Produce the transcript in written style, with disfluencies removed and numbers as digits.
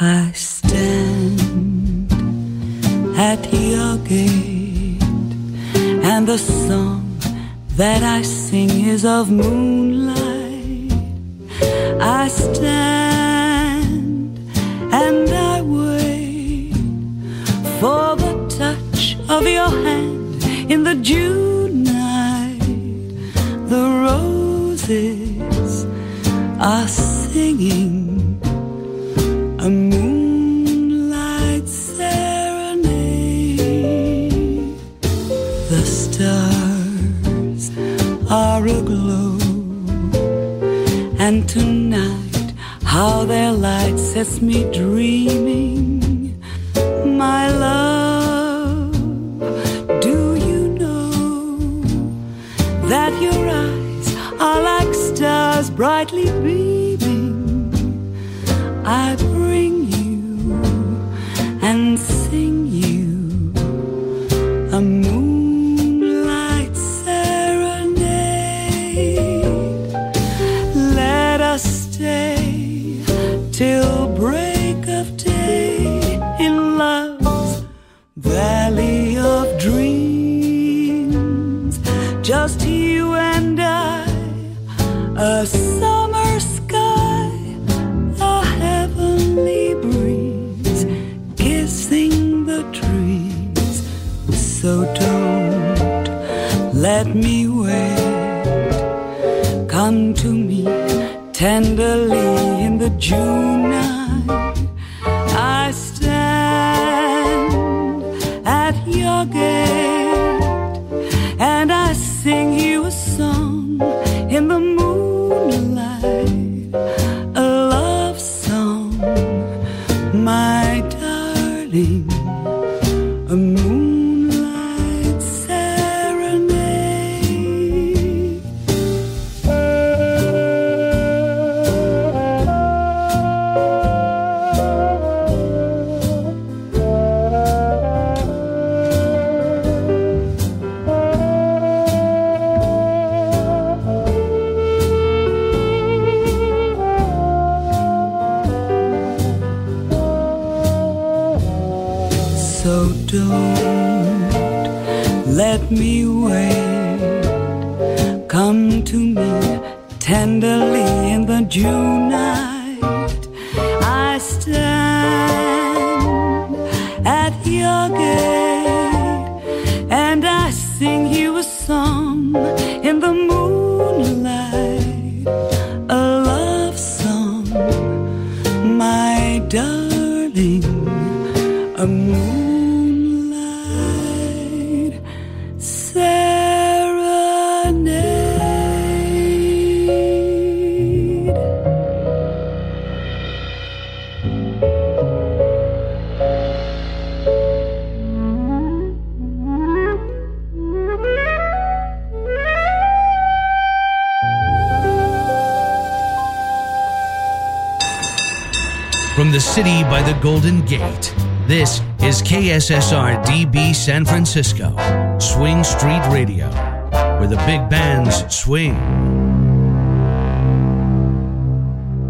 I stand at your gate, and the song that I sing is of moonlight. I stand and I wait for the touch of your hand in the June night. The roses are singing a moonlight serenade. The stars are aglow, and tonight how their light sets me dreaming. My love, do you know that your eyes are like stars brightly beaming? I bring you and sing you a moonlight serenade. Let us stay till break of day in love's valley of dreams. Just you and I, a summer sky, a heavenly breeze kissing the trees. So don't let me wait. Come to me tenderly in the June night. I stand at your gate, and I sing you a song in the moonlight, a love song, my darling, a moonlight serenade. So don't let me wait. Come to me tenderly in the June night. I stand at your gate, and I sing you a song in the moonlight, a love song, my darling, a moonlight serenade. From the city by the Golden Gate, this is KSSR-DB San Francisco, Swing Street Radio, where the big bands swing.